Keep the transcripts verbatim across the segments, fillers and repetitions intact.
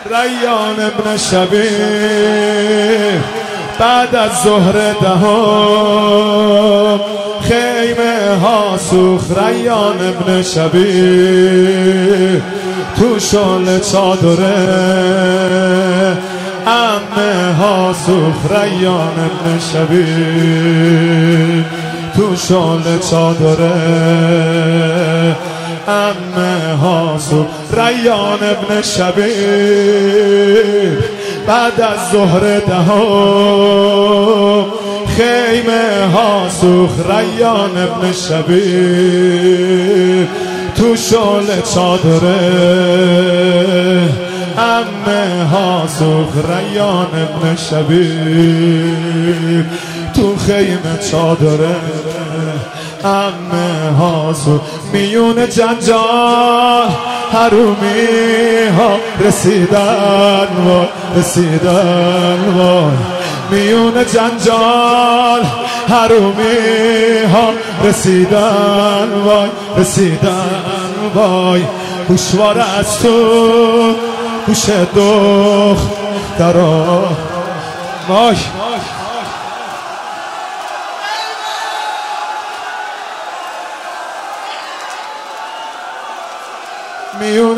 ریان ابن شبیر بعد از ظهر دهم خیمه ها سوخت. ریان ابن شبیر تو شال چادره عمه ها سوخت. ریان ابن شبیر تو شال چادره عمه ها سوخت. ریان ابن شبیر بعد از ظهر دهم خیمه ها سوخت. ریان ابن شبیر تو شال چادره عمه ها سوخت. ریان ابن شبیر تو خیمه چادره عمه ها سوخت. میون جنجال حرومی ها رسیدن وای رسیدن وای. میون جنجال حرومی ها رسیدن وای رسیدن وای. گوشوار از تو گوش دخترا وای. میون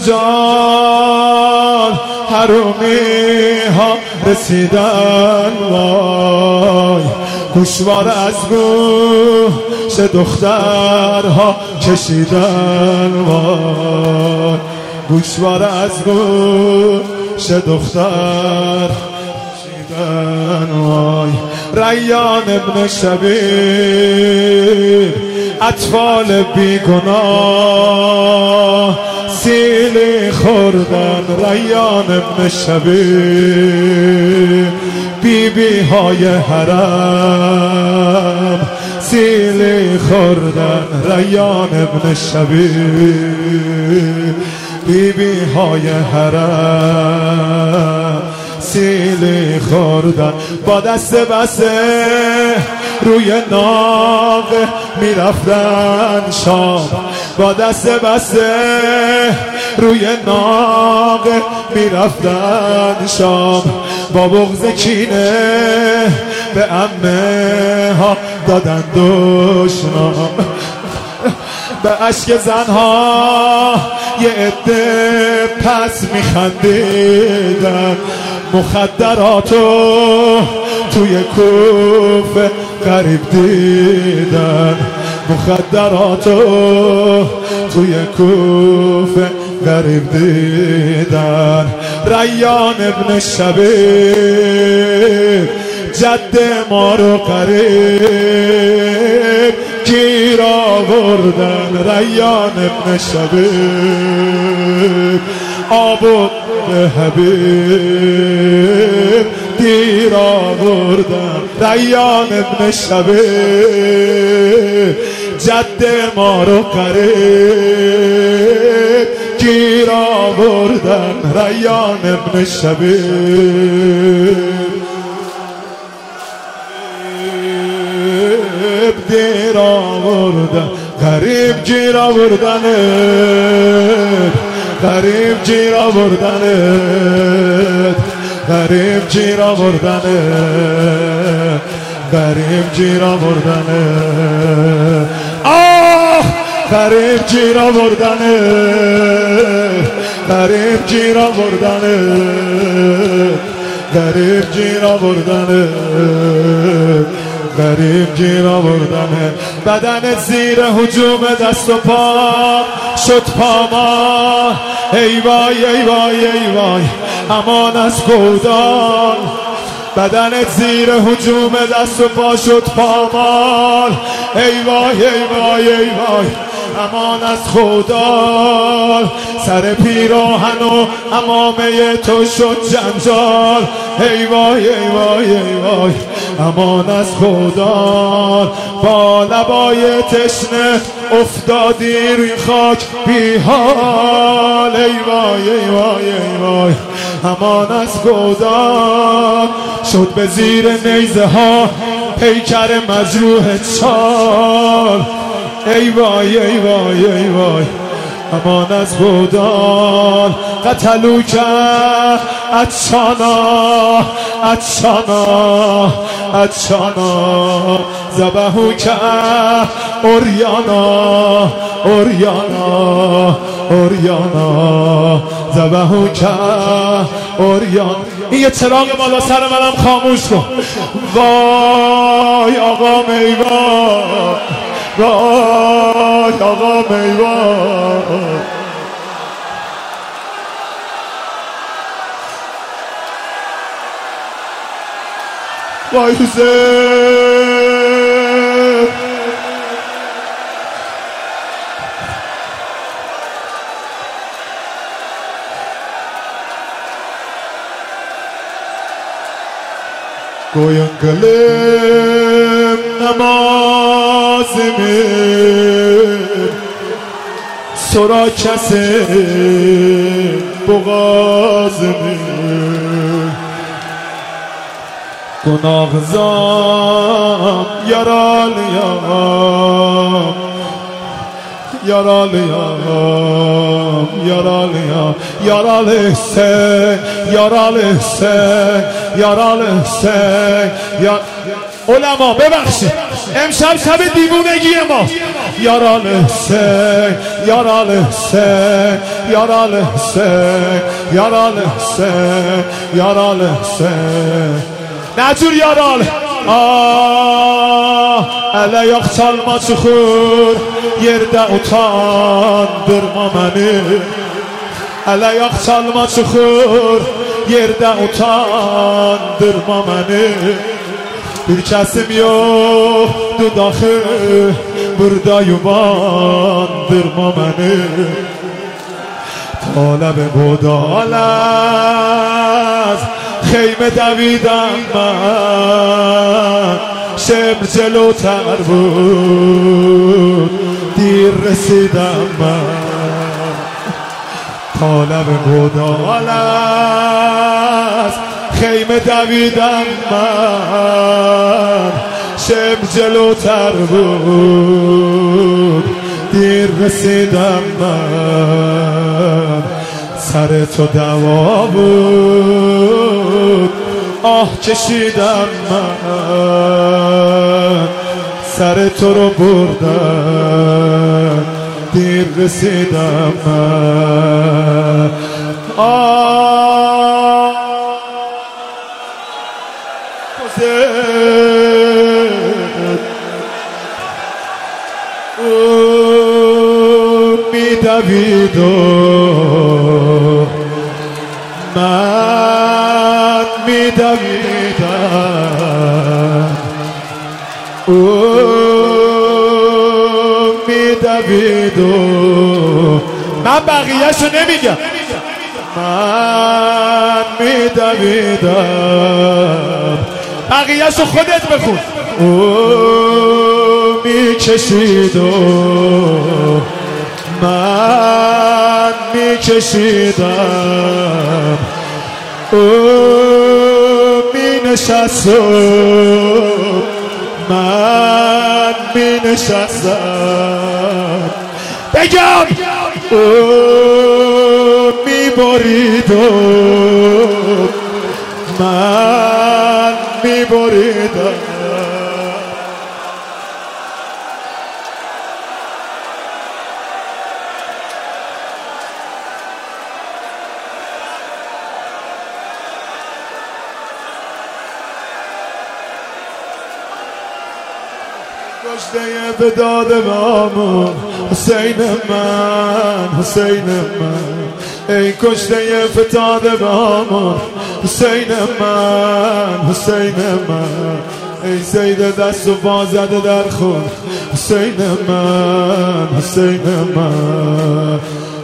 جنجال حرومی ها رسیدن وای. گوشوار از گوش دخترها کشیدن وای. گوشوار از گوش دختر کشیدن وای. ریان ابن شبیر اطفال بیگناه سیلی خوردن. ریان ابن شبیر بی بی های حرم سیلی خوردن. ریان ابن شبیر بی بی های حرم سیلی خوردن. با دست بسته روی ناق میرفتن شام. با دست بسته روی ناق میرفتن شام. با بغض کینه به عمه ها دادن دشنام. به اشک زنها یه عده پس میخندیدن. مخدراتو توی کوفه غریب دیدن. مخدراتو توی کوفه غریب دیدن. ریان ابن شبیر جد ما رو قریب گیر آوردن. ریان ابن شبیر آبود به حبیب دیر آوردن. ریان ابن شبیر جد ما رو قریب گیر آوردن. ریان ابن شبیر دیر آوردن. غریب گیر آوردن غریب گیر آوردن غریب گیر آوردن غریب گیر آوردن. آه غریب گیر آوردن غریب گیر آوردن غریب گیر آوردن غریب گیر آوردن. بدن زیر هجوم دست و پا شد پامان. ای وای ای وای ای وای امان از گودال. بدن زیر هجوم دست و پا شد پامان. ای وای ای وای ای وای امان از خودال. سر پیراهن و عمامه تو شد جنجال. ای وای ای وای ای وای امان از خودال. با لبای تشنه افتادی روی خاک بی حال. ای وای ای وای ای وای امان از خودال. شد به زیر نیزه ها پیکر مجروح چال. ای وای ای وای ای وای امان از بودال قتلو که اتشانا اتشانا اتشانا زبهو که اوریانا اوریانا اوریانا زبهو که اوریانا. این یه چراغ بالا سر منم خاموش کن. وای آقا میوان، وای آقا میوان، وای حسین. Koyan kalem namazımı Sora kesin boğazımı Günahzam yaralıyam Yaralıyam, yaralıyam Yaralı sen, yaralı sen Yaralı sen ya... Ulema bebخشید امشب شب دیوونگی ما. یaralı sen, yaralı sen Yaralı sen, yaralı sen Yaralı sen Necur yaralı. Ah, ələ yox çalma çıxır yerdə utandırma məni. Ələ yox çalma çıxır yerdə utandırma məni. Bir kəsim yoxdur daxı burada yubandırma məni. طالب بودال از خیمه دویدم من شبر جلوتر بود دیر رسیدم من طالب بودال از خیمه دویدم من شبر جلوتر بود دیر رسیدم من سر تو دوا بود آه کشیدم من سر تو رو بردم دیر رسیدم من آه میدوید و من میدویدم او میدوید و من بقیه‌شو نمیگم. من میدویدم بقیه‌شو خودت بخون. او میکشید و من میکشیدم او مینشست و من مینشستم بگم او میبرید و من میبریدم. کشته به داد مامون حسین من حسین من ای کشته فتاد مامون حسین من حسین من ای زید دست و پا زده در خون حسین من حسین من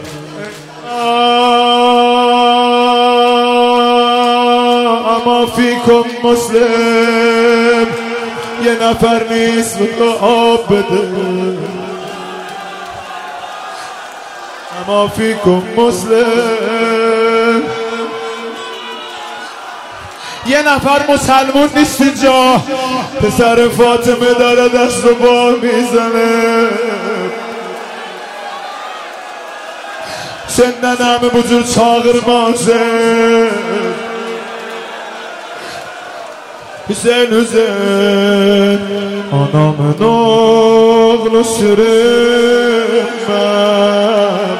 اما فیکم مسلم یه نفر نیست تو آب بده اما فیکم مسلم یه نفر مسلمون نیست اینجا پسر فاطمه داره دست و پا میزنه senden əmi bu cür çağırmazım. Hüseyin, Hüseyin, anamın oğlu sürünmem,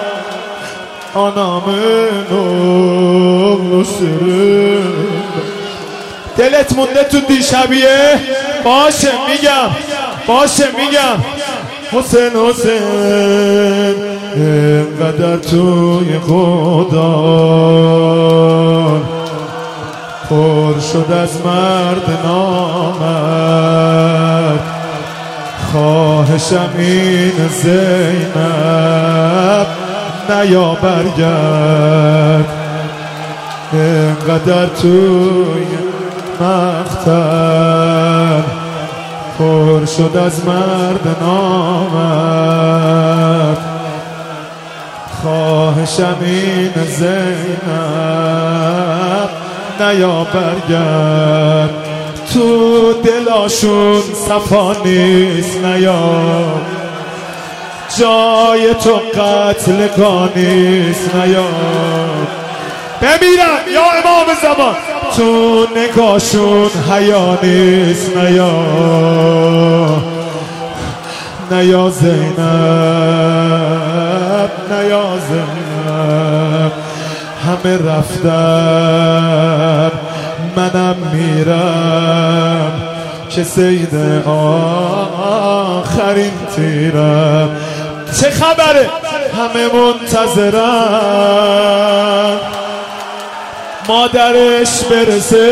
anamın oğlu sürünmem. دلت مونده تو دیشبیه؟ باشه میگم، باشه میگم. حسین حسین اینقدر توی خدا پر شد از مرد نامرد، خواهشم این زینب نیا برگرد. اینقدر توی مقتل پر شد از مرد نامرد، خواهشم این زینب نیا برگرد. تو دلاشون صفا نیست نیا، جای تو قتلگاه نیست نیا. بمیرم یا امام زمان، تو نگاشون حیا نیست نیا، نیا زینب، نیا زینب. همه رفتن منم میرم که سید آخرین تیرم. چه خبره؟ همه منتظرم مادرش برسه.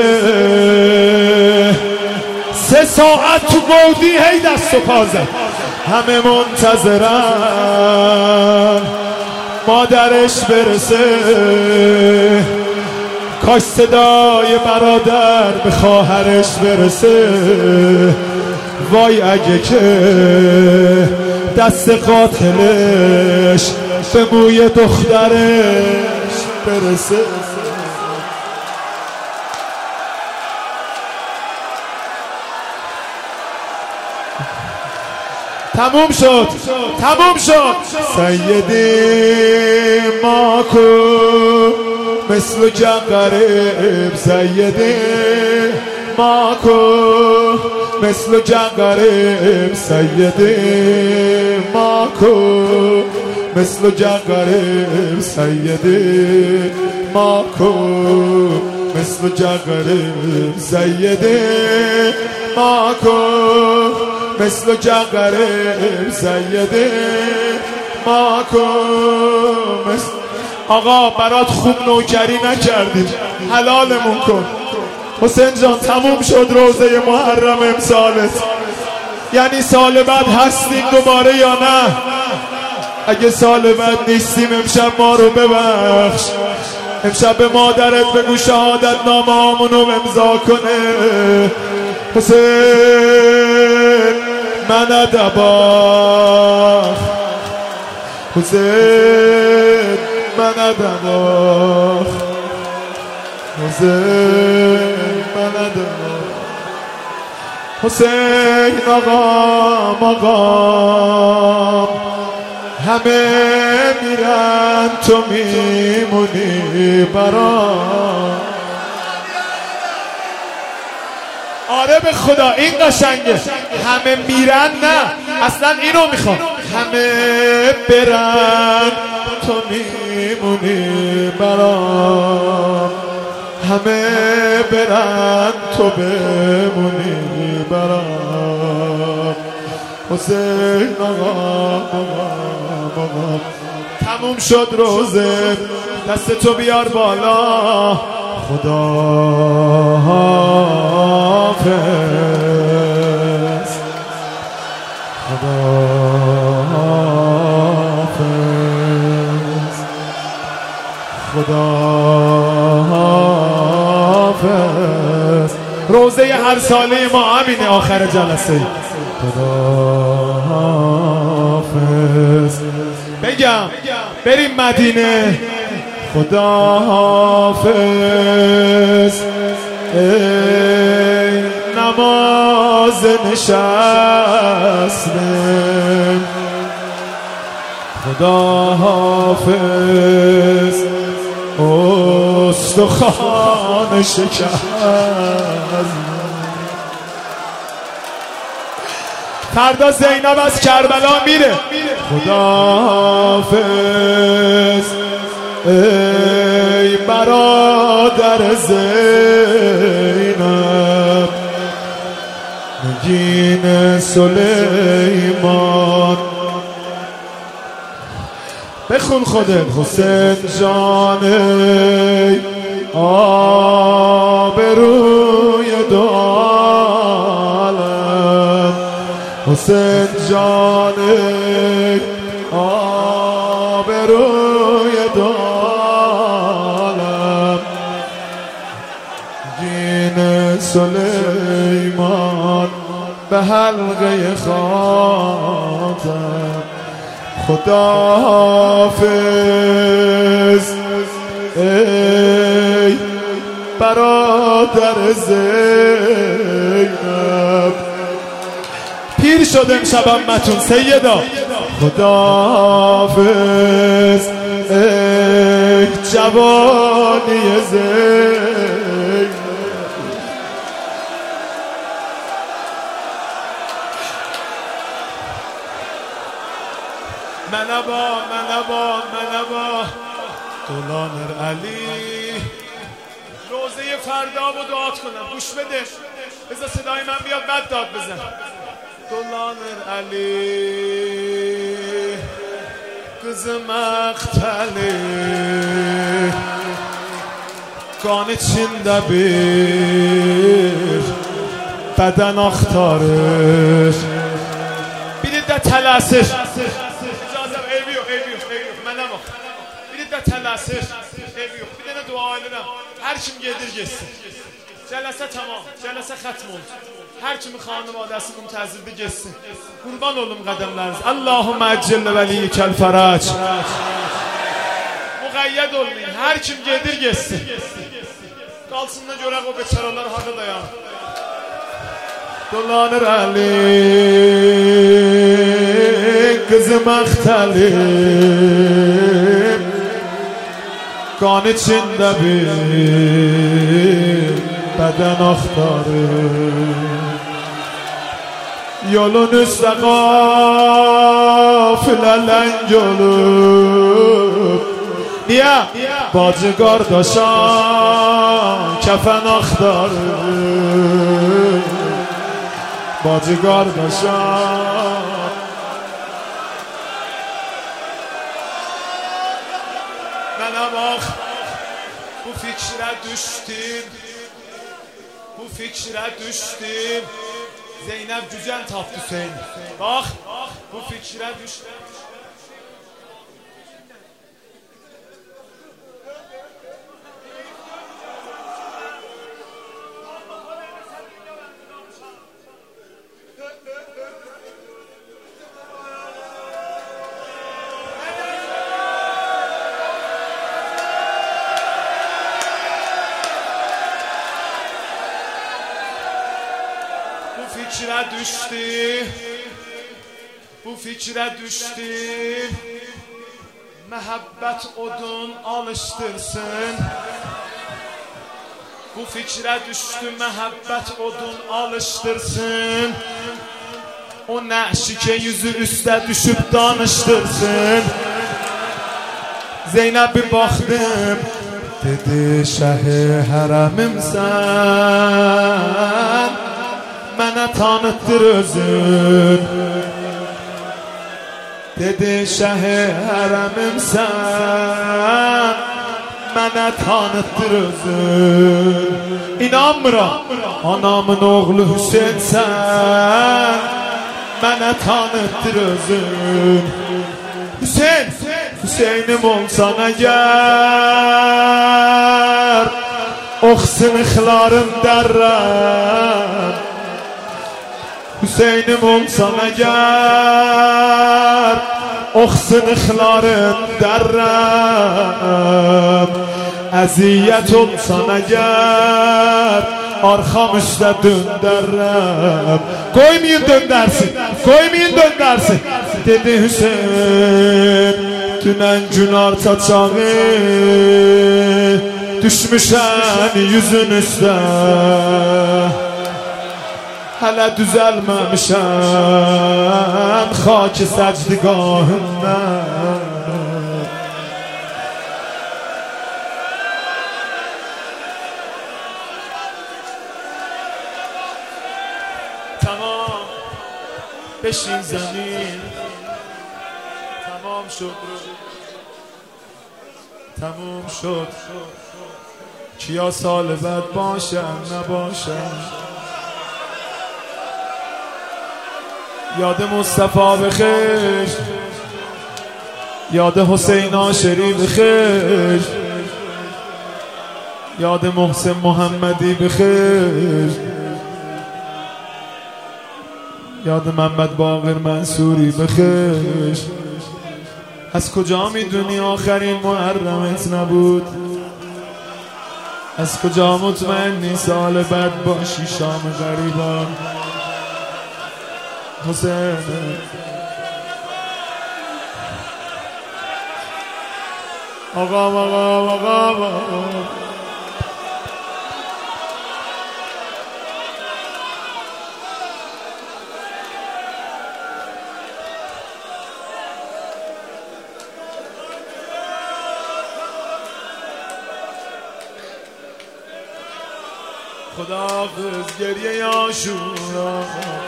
سه ساعت تو گودی هی دست و پا زد. همه منتظرم مادرش برسه. کاش صدای برادر به خواهرش برسه. وای اگه که دست قاتلش به موی دخترش برسه. تموم شد، تموم شد. سیدی ماکو مثل جنگرب، سیدی ماکو مثل جنگرب، سیدی ماکو مثل جنگرب، سیدی ماکو مثل جنگرب، سیدی ماکو مثل جنگرب، سیده ماکو مثل. آقا برات خوب نوکری نکردیم، حلالمون کن. حسین جان تموم شد روزه محرم امسالت. یعنی سال بعد هستیم دوباره یا نه؟ اگه سال بعد نیستیم امشب ما رو ببخش. امشب به مادرت بگو شهادت نامه آمونو امضا کنه. حسین من دباخ، حسین من دباخ، حسین من دباخ. حسین آقام آقام همه میرن تو میمونی برام. آره به خدا این قشنگه. همه میرن نه، اصلا اینو میخوام. همه برن تو میمونی برام، همه برن تو بمونی برام. حسین آقا آقا آقا تموم شد روزه. دست تو بیار بالا. خدا حافظ، خدا حافظ، خدا حافظ. روزه هر ساله ما همینه آخر جلسه. خدا حافظ. بگم بریم مدینه. خدا حافظ. ای نماز نشستم، خدا حافظ استخوان شکست. فردا زینب از کربلا میره. خدا حافظ ای برادر زینب، نگین سلیمان. بخون خودت. حسین جان ای آبروی دو عالم، حسین جان ای آبروی دو عالم، گین سلیمان به حلقه خاتم. خدا حافظ ای برادر زینب. پیر شد امشب امتون سیدا. خدا حافظ ای جوانی زینب. منبا منبا منبا دولانر علی. روزه فردا رو دعا کنم، گوش بده، بذار صدای من بیاد بعد داد بزن. دولانر علی kız maktali, kan içinde bir beden aktarır. Biri de telasir. İcazem evi yok, evi yok, evi yok. Mənə bax. Biri de telasir, evi yok. Bir dənə dua edirəm. Hər kim gedir getsin. Cələsə tamam, cələsə xətm oldu. Hər kimi xanivadəsi müntəzirdə getsin. Qurban olum qədəmləriniz. Allahumma əcəllə vəliyyikəl fərac. Müqəyyəd olmayın. Hər kim gedir getsin. Qalsınlar görək o beçaralar haqa dayanır. Dolanır əli, qızı məxtəlim, qan içində bir bədən axtarır. Yolun üstə qafilə ləng olub. Niyə? Bacı qardaşan kəfən axtarır. Bacı qardaşan mənə bax, bu fikrə düşdüm, bu fikrə düşdüm. Zeynəb gücən tapdı Hüseyin. Bax, bu fikrə düşdüm. Bu fikrə düşdü, bu fikrə düşdü. Məhəbbət odun alışdırsın. Bu fikrə düşdü, məhəbbət odun alışdırsın. O nəşikə yüzü üstə düşüb danışdırsın. Zeynəb bir baxdım, dedi şəhi hərəmimsən, mənə tanıtdır özün. Dedi şəhi hərəmimsən, mənə tanıtdır özün. İnanmıram, anamın oğlu Hüseynsən, mənə tanıtdır özün. Hüseyn, Hüseynim olsan əgər, oxsun ixlarım dərrəm. Hüseynim olsan əgər, oxsun ixlarım dərrəm. Əziyyət olsan əgər, arxam üstə döndərəm. Qoymayın döndərsin, qoymayın döndərsin. Dedi Hüseyin, Dünen günar taçağı düşmüşen yüzün üstə Hələ düzəlməmişəm xaki səcdigahından Tamam beşin زمین تمام شد تموم شد کیا سال بعد باشم نباشم یاد مصطفی بخیر یاد حسین آشری بخیر یاد محسن محمدی بخیر یاد محمد باقر منصوری بخیر از کجا میدونی آخرین محرمت نبود از کجا مطمئنی سال بعد باشی شام غریبان حسین آقا آقا آقا آقا خداحافظ گریه عاشورا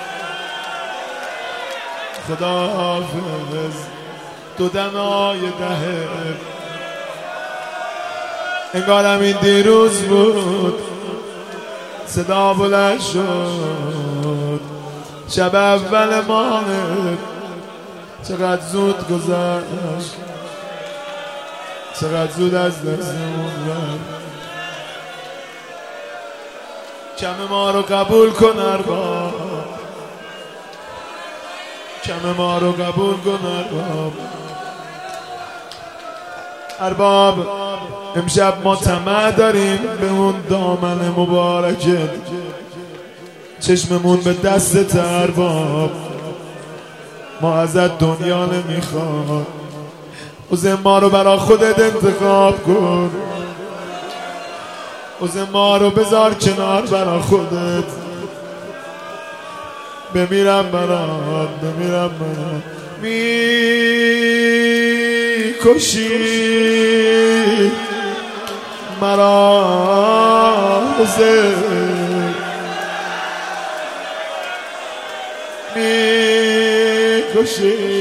خداحافظ دو دمای دهه انگارم این دیروز بود صدا بلند شد شب اول ماه چقدر زود گذشت چقدر زود از دستمون رفت کم ما رو قبول کن ارباب کم ما رو قبول کن ارباب ارباب امشب ما طمع داریم به اون دامن مبارکت چشممون به دستت ارباب ما ازت دنیا نمیخواد حسین ما رو برا خودت انتخاب کن حسین ما رو بذار کنار برا خودت بمیرم برات بمیرم برات می کشی مرا حسین می کشی